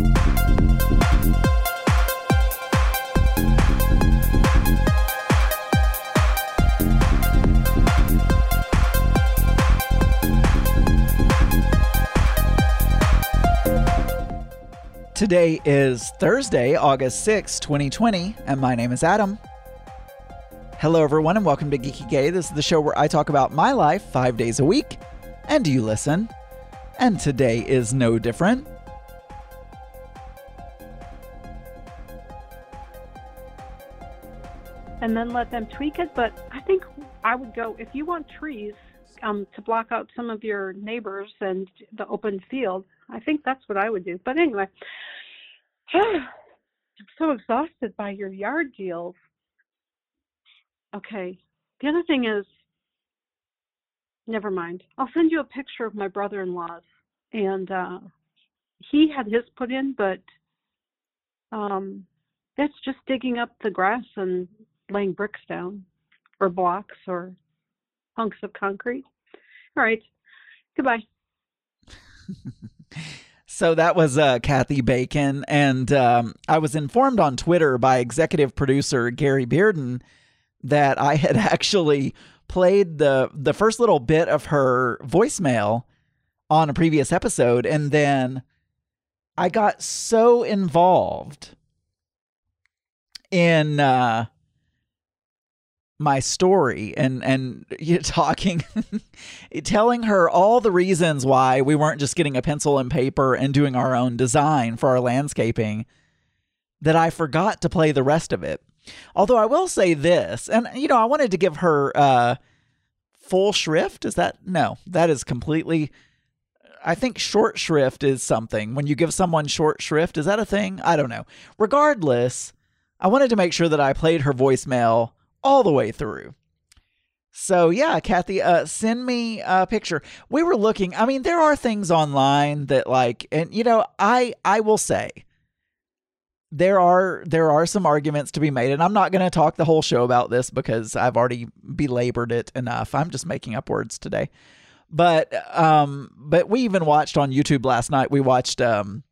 Today is Thursday, August 6, 2020, and my name is Adam. Hello, everyone, and welcome to Geeky Gay. This is the show where I talk about my life 5 days a week, and you listen. And today is no different. And then let them tweak it, but I think I would go, if you want trees to block out some of your neighbors and the open field, I think that's what I would do. But anyway, I'm so exhausted by your yard deals. Okay, the other thing is, never mind. I'll send you a picture of my brother-in-law's, and he had his put in, but it's just digging up the grass and laying bricks down, or blocks, or hunks of concrete. All right, goodbye. So that was Kathy Bacon, and I was informed on Twitter by executive producer Gary Bearden that I had actually played the first little bit of her voicemail on a previous episode, and then I got so involved in my story and talking, telling her all the reasons why we weren't just getting a pencil and paper and doing our own design for our landscaping, that I forgot to play the rest of it. Although I will say this, and I wanted to give her full shrift. That is completely, I think short shrift is something. When you give someone short shrift, is that a thing? I don't know. Regardless, I wanted to make sure that I played her voicemail all the way through. So yeah, Kathy, send me a picture. We were looking, there are things online that I will say there are some arguments to be made, and I'm not going to talk the whole show about this because I've already belabored it enough. I'm just making up words today. But we even watched on YouTube last night, we watched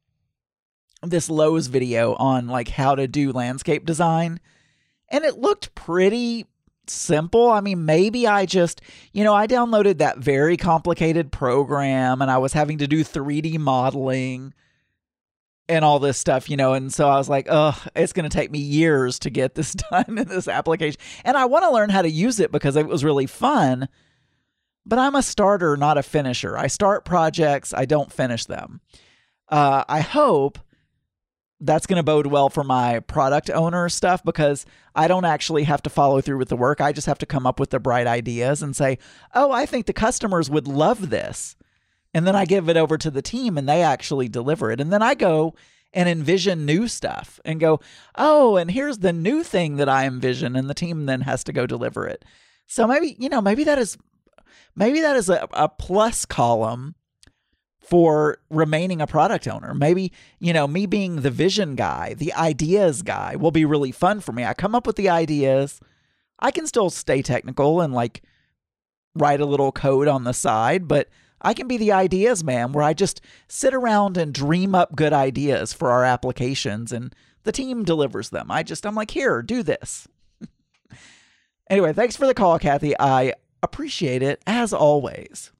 this Lowe's video on how to do landscape design. And it looked pretty simple. Maybe I just, I downloaded that very complicated program and I was having to do 3D modeling and all this stuff, and so I was like, it's going to take me years to get this done in this application. And I want to learn how to use it because it was really fun, but I'm a starter, not a finisher. I start projects, I don't finish them. I hope that's going to bode well for my product owner stuff because I don't actually have to follow through with the work. I just have to come up with the bright ideas and say, I think the customers would love this. And then I give it over to the team and they actually deliver it. And then I go and envision new stuff and go, and here's the new thing that I envision. And the team then has to go deliver it. So maybe that is a plus column for remaining a product owner. Maybe, me being the vision guy, the ideas guy will be really fun for me. I come up with the ideas. I can still stay technical and write a little code on the side, but I can be the ideas man where I just sit around and dream up good ideas for our applications and the team delivers them. I'm like, here, do this. Anyway, thanks for the call, Kathy. I appreciate it as always.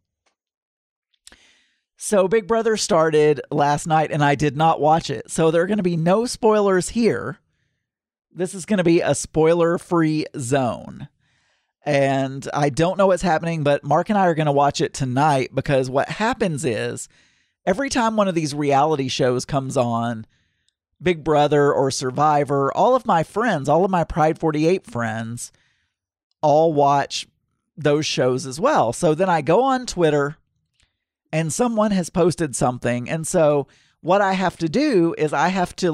So Big Brother started last night and I did not watch it. So there are going to be no spoilers here. This is going to be a spoiler-free zone. And I don't know what's happening, but Mark and I are going to watch it tonight because what happens is every time one of these reality shows comes on, Big Brother or Survivor, all of my friends, all of my Pride 48 friends, all watch those shows as well. So then I go on Twitter and someone has posted something. And so what I have to do is I have to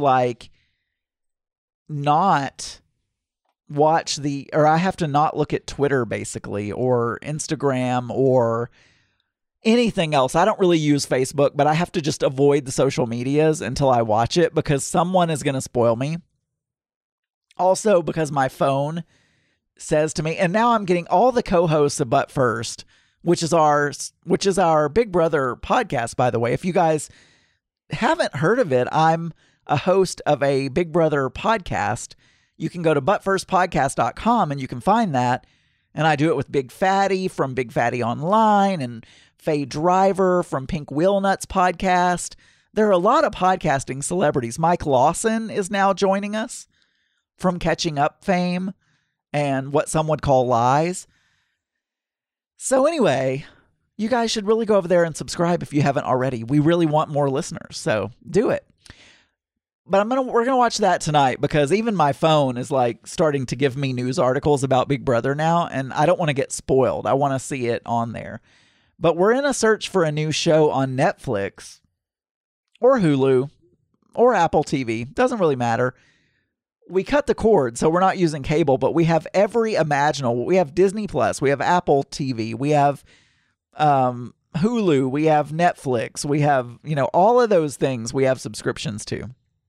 not watch I have to not look at Twitter basically, or Instagram or anything else. I don't really use Facebook, but I have to just avoid the social medias until I watch it because someone is going to spoil me. Also because my phone says to me, and now I'm getting all the co-hosts of But First, which is our Big Brother podcast, by the way. If you guys haven't heard of it, I'm a host of a Big Brother podcast. You can go to butfirstpodcast.com and you can find that. And I do it with Big Fatty from Big Fatty Online and Faye Driver from Pink Wheel Nuts podcast. There are a lot of podcasting celebrities. Mike Lawson is now joining us from Catching Up fame and What Some Would Call Lies. So anyway, you guys should really go over there and subscribe if you haven't already. We really want more listeners, so do it. But we're gonna watch that tonight because even my phone is like starting to give me news articles about Big Brother now, and I don't want to get spoiled. I want to see it on there. But we're in a search for a new show on Netflix or Hulu or Apple TV. Doesn't really matter. We cut the cord, so we're not using cable, but we have every imaginable. We have Disney Plus, we have Apple TV, we have Hulu, we have Netflix, we have, all of those things we have subscriptions to.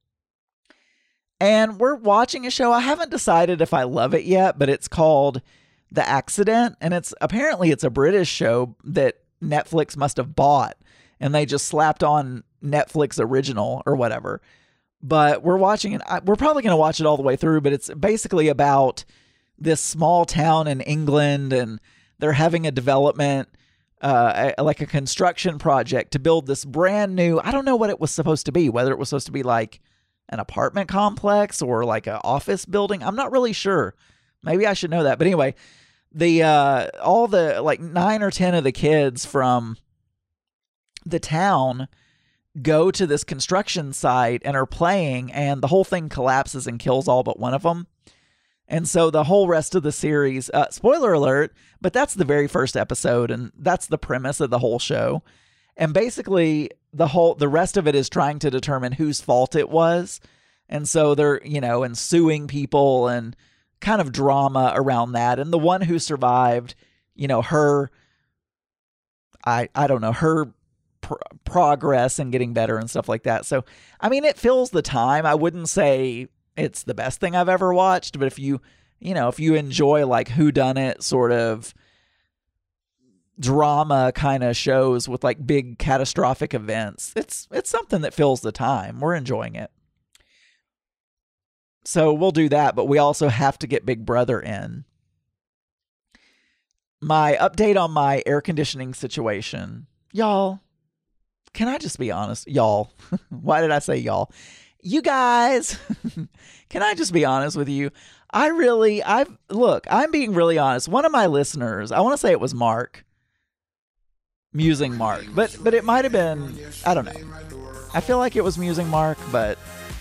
And we're watching a show. I haven't decided if I love it yet, but it's called The Accident. And it's a British show that Netflix must have bought. And they just slapped on Netflix original or whatever. But we're watching it. We're probably going to watch it all the way through. But it's basically about this small town in England. And they're having a development, like a construction project to build this brand new. I don't know what it was supposed to be. Whether it was supposed to be like an apartment complex or like an office building. I'm not really sure. Maybe I should know that. But anyway, all the like 9 or 10 of the kids from the town go to this construction site and are playing, and the whole thing collapses and kills all but one of them. And so the whole rest of the series, spoiler alert, but that's the very first episode, and that's the premise of the whole show. And basically the rest of it is trying to determine whose fault it was. And so they're, and suing people and kind of drama around that. And the one who survived, her, I don't know, her progress and getting better and stuff like that. So, I mean, it fills the time. I wouldn't say it's the best thing I've ever watched, but if you enjoy like whodunit sort of drama kind of shows with like big catastrophic events, it's something that fills the time. We're enjoying it. So we'll do that, but we also have to get Big Brother in. My update on my air conditioning situation. Y'all, can I just be honest? Y'all, why did I say y'all? You guys, can I just be honest with you? I'm being really honest. One of my listeners, I want to say it was Mark, Musing Mark, but it might have been, I don't know. I feel like it was Musing Mark, but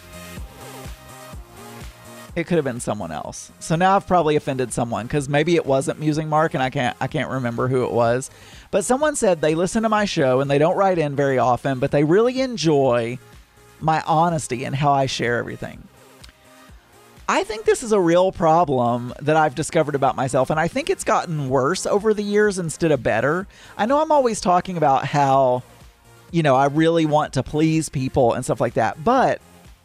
it could have been someone else. So now I've probably offended someone because maybe it wasn't Musing Mark and I can't remember who it was. But someone said they listen to my show and they don't write in very often, but they really enjoy my honesty and how I share everything. I think this is a real problem that I've discovered about myself, and I think it's gotten worse over the years instead of better. I know I'm always talking about how, I really want to please people and stuff like that, but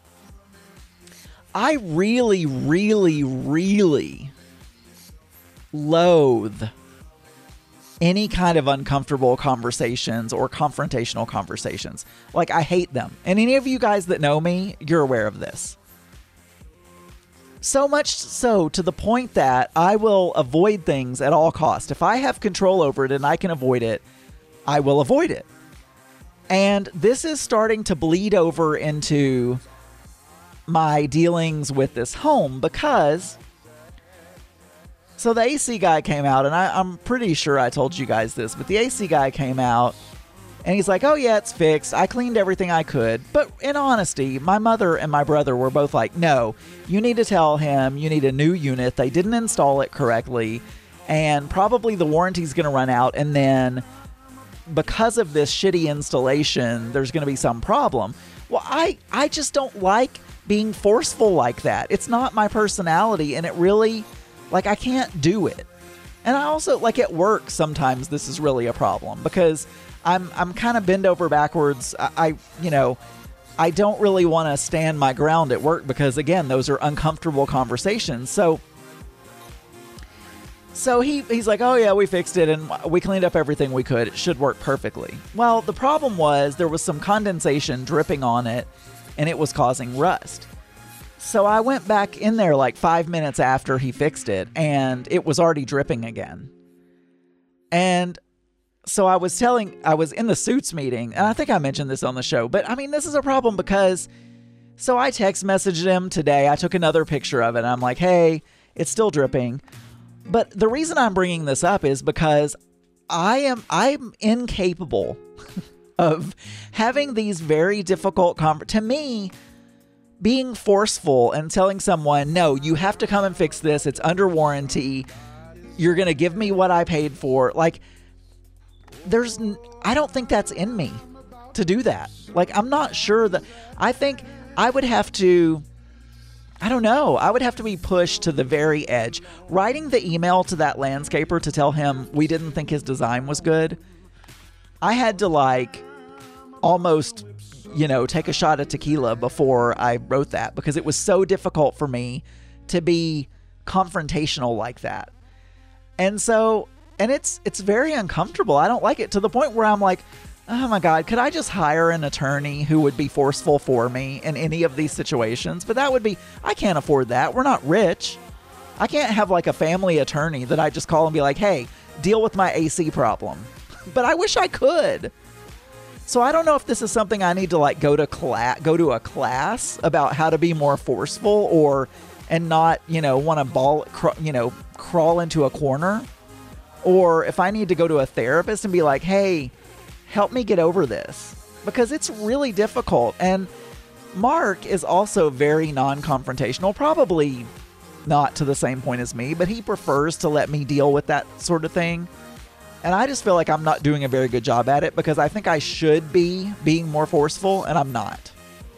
I really, really, really loathe any kind of uncomfortable conversations or confrontational conversations. Like, I hate them. And any of you guys that know me, you're aware of this. So much so to the point that I will avoid things at all costs. If I have control over it and I can avoid it, I will avoid it. And this is starting to bleed over into my dealings with this home because... So the AC guy came out, and I'm pretty sure I told you guys this, but the AC guy came out, and he's like, oh yeah, it's fixed. I cleaned everything I could. But in honesty, my mother and my brother were both like, no, you need to tell him you need a new unit. They didn't install it correctly, and probably the warranty's going to run out, and then because of this shitty installation, there's going to be some problem. Well, I just don't like being forceful like that. It's not my personality, and it really... Like, I can't do it. And I also, like, at work, sometimes this is really a problem because I'm kind of bend over backwards. I don't really want to stand my ground at work because, again, those are uncomfortable conversations. So So he's like, oh yeah, we fixed it and we cleaned up everything we could. It should work perfectly. Well, the problem was there was some condensation dripping on it and it was causing rust. So I went back in there like 5 minutes after he fixed it and it was already dripping again. And so I was in the suits meeting, and I think I mentioned this on the show, but I mean, this is a problem because, so I text messaged him today. I took another picture of it and I'm like, hey, it's still dripping. But the reason I'm bringing this up is because I'm incapable of having these very difficult to me, being forceful and telling someone, no, you have to come and fix this. It's under warranty. You're going to give me what I paid for. Like, I don't think that's in me to do that. Like, I'm not sure that, I think I would have to, I don't know. I would have to be pushed to the very edge. Writing the email to that landscaper to tell him we didn't think his design was good, I had to like almost, take a shot of tequila before I wrote that because it was so difficult for me to be confrontational like that. And so, and it's very uncomfortable. I don't like it to the point where I'm like, oh my God, could I just hire an attorney who would be forceful for me in any of these situations? But I can't afford that. We're not rich. I can't have like a family attorney that I just call and be like, hey, deal with my AC problem. But I wish I could. So I don't know if this is something I need to like go to a class about how to be more forceful and not, want to crawl into a corner, or if I need to go to a therapist and be like, hey, help me get over this, because it's really difficult. And Mark is also very non-confrontational, probably not to the same point as me, but he prefers to let me deal with that sort of thing. And I just feel like I'm not doing a very good job at it because I think I should be being more forceful and I'm not.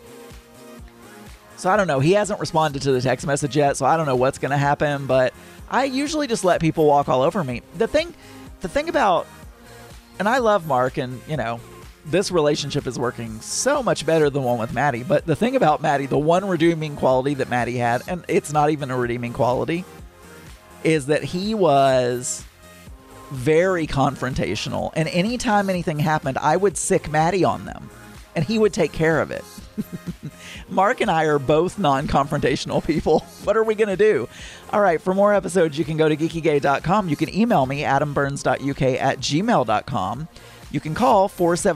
So I don't know. He hasn't responded to the text message yet, so I don't know what's going to happen, but I usually just let people walk all over me. The thing about, and I love Mark, and this relationship is working so much better than the one with Maddie, but the thing about Maddie, the one redeeming quality that Maddie had, and it's not even a redeeming quality, is that he was very confrontational, and anytime anything happened, I would sick Maddie on them and he would take care of it. Mark and I are both non-confrontational people. What are we going to do? All right, for more episodes, you can go to geekygay.com. You can email me, adamburns.uk@gmail.com. You can call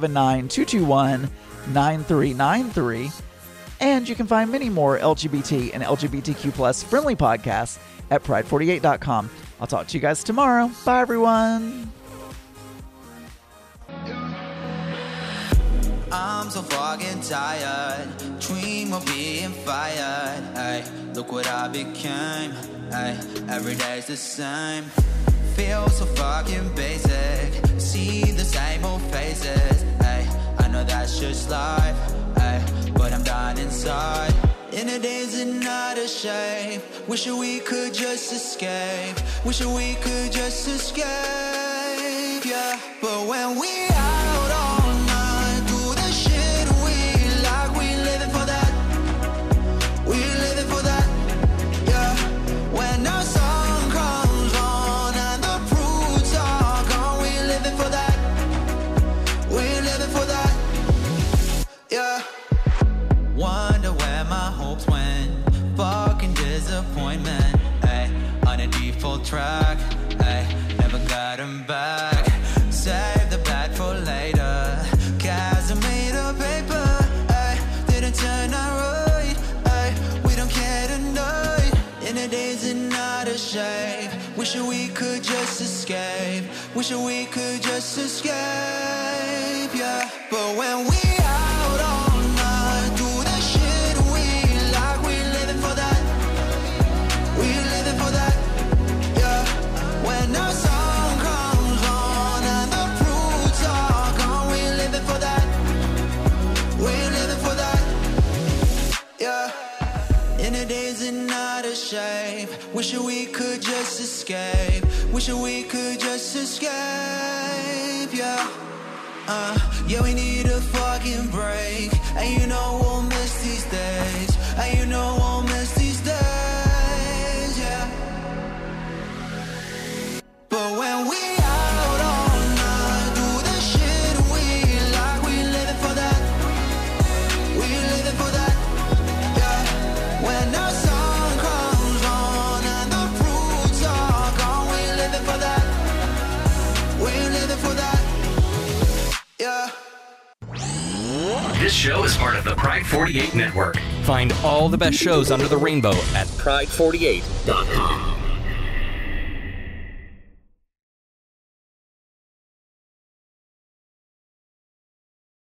479-221-9393. And you can find many more LGBT and LGBTQ plus friendly podcasts at pride48.com. I'll talk to you guys tomorrow. Bye, everyone. I'm so fucking tired, dream of being fired. Ay, look what I became. Ay, every day's the same. Feel so fucking basic, see the same old faces. Ay, I know that's just life. Ay, but I'm dying inside. In the days and not a shame. Wishing we could just escape. Wishing we could just escape. Yeah, but when we out all night, do the shit we like. We living for that. We living for that. Yeah, when our sun comes on and the fruits are gone, we living for that. We living for that. Yeah. Wonder where my hopes went. Fucking disappointment. Ay, on a default track. Ay, never got him back. Save the bad for later. Cause I made a paper. Ay, didn't turn out right. Ay, we don't care tonight. In the days and not a shame. Wishing we could just escape. Wishing we could just escape. Yeah, but when we out all night, do the shit we like. We living for that. We living for that. Yeah, when our song comes on and the fruits are gone, we living for that. We living for that. Yeah, in the days and not a shame. Wishing we could just escape. Wishing we could just escape. Yeah. Yeah, we need a fucking break. And you know we'll miss these days. And you know we'll miss these days, yeah. This show is part of the Pride 48 Network. Find all the best shows under the rainbow at pride48.com.